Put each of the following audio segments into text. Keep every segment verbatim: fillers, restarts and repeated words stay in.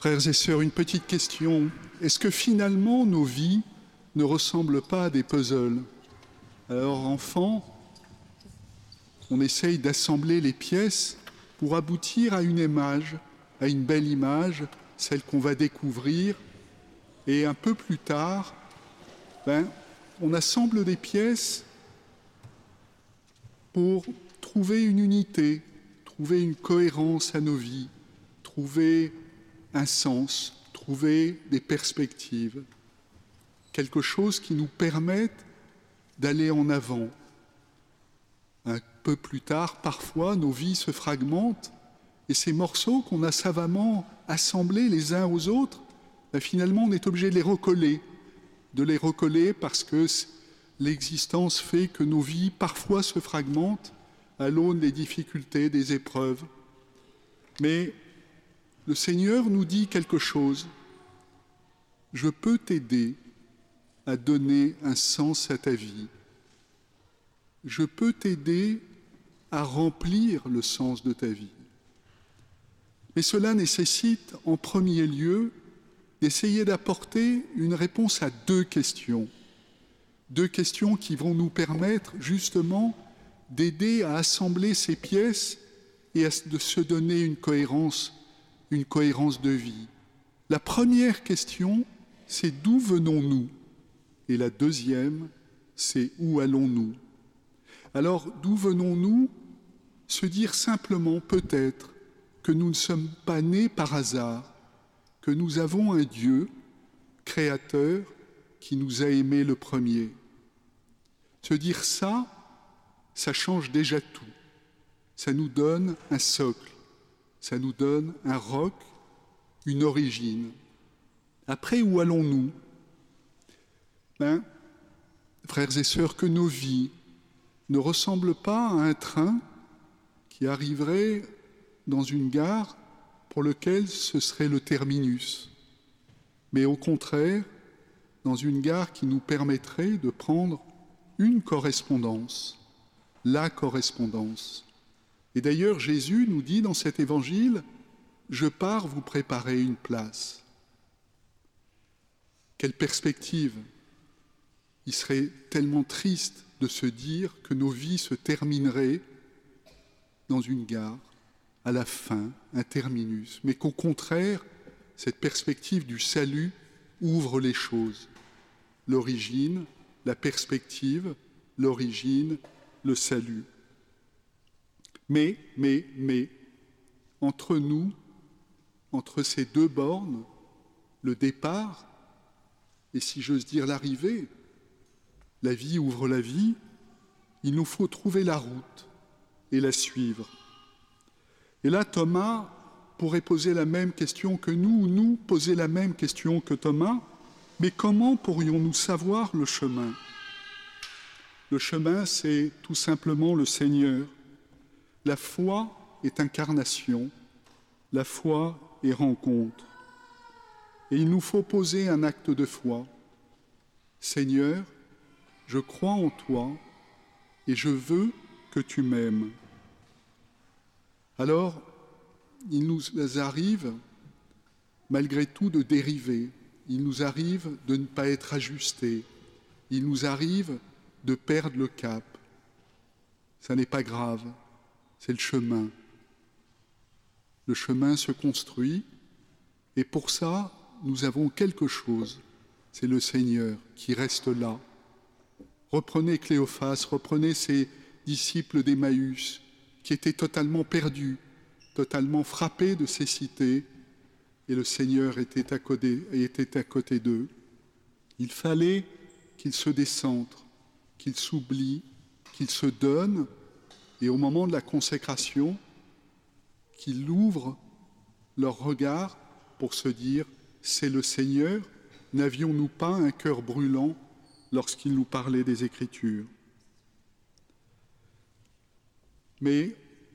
Frères et sœurs, une petite question. Est-ce que finalement nos vies ne ressemblent pas à des puzzles? Alors, enfant, on essaye d'assembler les pièces pour aboutir à une image, à une belle image, celle qu'on va découvrir. Et un peu plus tard, ben, on assemble des pièces pour trouver une unité, trouver une cohérence à nos vies, trouver un sens, trouver des perspectives, quelque chose qui nous permette d'aller en avant. Un peu plus tard, parfois, nos vies se fragmentent et ces morceaux qu'on a savamment assemblés les uns aux autres, ben finalement, on est obligé de les recoller, de les recoller parce que l'existence fait que nos vies parfois se fragmentent à l'aune des difficultés, des épreuves. Mais le Seigneur nous dit quelque chose. Je peux t'aider à donner un sens à ta vie. Je peux t'aider à remplir le sens de ta vie. Mais cela nécessite en premier lieu d'essayer d'apporter une réponse à deux questions. Deux questions qui vont nous permettre justement d'aider à assembler ces pièces et à de se donner une cohérence, une cohérence de vie. La première question, c'est d'où venons-nous? Et la deuxième, c'est où allons-nous? Alors, d'où venons-nous? Se dire simplement, peut-être, que nous ne sommes pas nés par hasard, que nous avons un Dieu, créateur, qui nous a aimés le premier. Se dire ça, ça change déjà tout. Ça nous donne un socle, ça nous donne un roc, une origine. Après, où allons-nous? Ben, frères et sœurs, que nos vies ne ressemblent pas à un train qui arriverait dans une gare pour lequel ce serait le terminus, mais au contraire, dans une gare qui nous permettrait de prendre une correspondance, la correspondance. Et d'ailleurs, Jésus nous dit dans cet évangile, « Je pars vous préparer une place ». Quelle perspective! Il serait tellement triste de se dire que nos vies se termineraient dans une gare, à la fin, un terminus, mais qu'au contraire, cette perspective du salut ouvre les choses. L'origine, la perspective, l'origine, le salut. Mais, mais, mais, entre nous, entre ces deux bornes, le départ, et si j'ose dire l'arrivée, la vie ouvre la vie, il nous faut trouver la route et la suivre. Et là, Thomas pourrait poser la même question que nous, ou nous poser la même question que Thomas, mais comment pourrions-nous savoir le chemin? Le chemin, c'est tout simplement le Seigneur. La foi est incarnation, la foi est rencontre. Et il nous faut poser un acte de foi. Seigneur, je crois en toi et je veux que tu m'aimes. Alors, il nous arrive, malgré tout, de dériver. Il nous arrive de ne pas être ajustés. Il nous arrive de perdre le cap. Ça n'est pas grave, c'est le chemin. Le chemin se construit et pour ça, nous avons quelque chose. C'est le Seigneur qui reste là. Reprenez Cléophas, reprenez ces disciples d'Emmaüs qui étaient totalement perdus, totalement frappés de cécité, et le Seigneur était à côté, était à côté d'eux. Il fallait qu'ils se décentrent, qu'ils s'oublient, qu'ils se donnent, et au moment de la consécration, qu'ils ouvrent leur regard pour se dire « c'est le Seigneur ». N'avions-nous pas un cœur brûlant lorsqu'il nous parlait des Écritures? Mais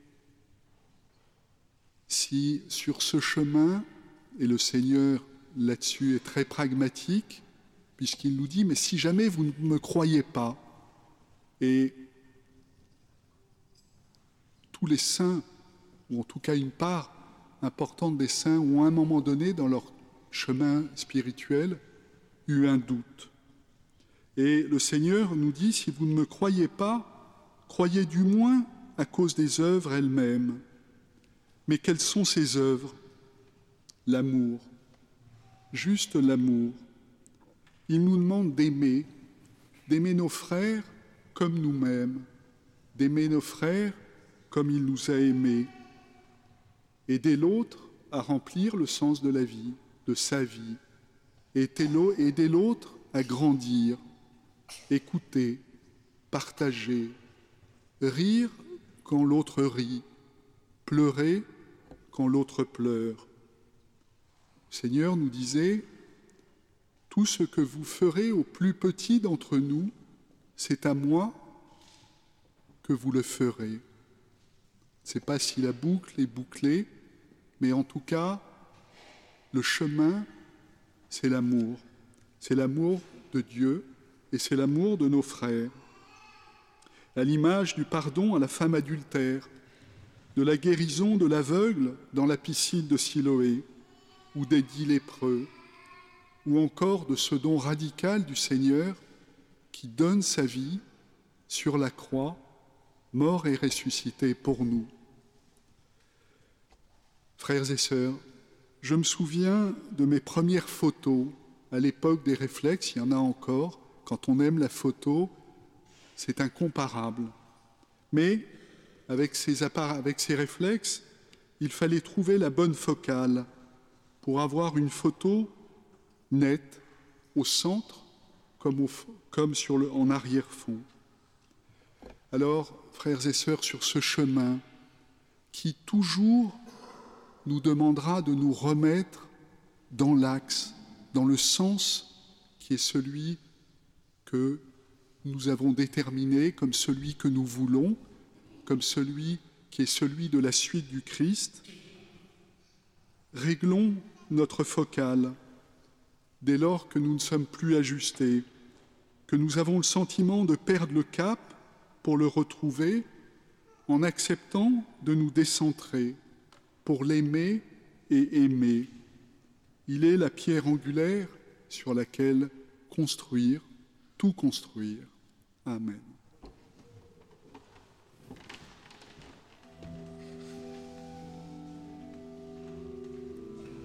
si sur ce chemin, et le Seigneur là-dessus est très pragmatique, puisqu'il nous dit « mais si jamais vous ne me croyez pas », et tous les saints, ou en tout cas une part importante des saints ont à un moment donné dans leur chemin spirituel eu un doute. Et le Seigneur nous dit, si vous ne me croyez pas, croyez du moins à cause des œuvres elles-mêmes. Mais quelles sont ces œuvres? L'amour, juste l'amour. Il nous demande d'aimer, d'aimer nos frères comme nous-mêmes, d'aimer nos frères comme il nous a aimés, aider l'autre à remplir le sens de la vie, de sa vie, aider l'autre à grandir, écouter, partager, rire quand l'autre rit, pleurer quand l'autre pleure. Le Seigneur nous disait, tout ce que vous ferez au plus petit d'entre nous, c'est à moi que vous le ferez. Je ne sais pas si la boucle est bouclée, mais en tout cas, le chemin, c'est l'amour. C'est l'amour de Dieu et c'est l'amour de nos frères. À l'image du pardon à la femme adultère, de la guérison de l'aveugle dans la piscine de Siloé, ou des dix lépreux, ou encore de ce don radical du Seigneur qui donne sa vie sur la croix, mort et ressuscité pour nous. Frères et sœurs, je me souviens de mes premières photos à l'époque des réflexes, il y en a encore, quand on aime la photo, c'est incomparable. Mais avec ces, avec ces réflexes, il fallait trouver la bonne focale pour avoir une photo nette, au centre, comme, au, comme sur le, en arrière-fond. Alors, frères et sœurs, sur ce chemin qui toujours nous demandera de nous remettre dans l'axe, dans le sens qui est celui que nous avons déterminé comme celui que nous voulons, comme celui qui est celui de la suite du Christ. Réglons notre focale dès lors que nous ne sommes plus ajustés, que nous avons le sentiment de perdre le cap pour le retrouver en acceptant de nous décentrer pour l'aimer et aimer. Il est la pierre angulaire sur laquelle construire, tout construire. Amen.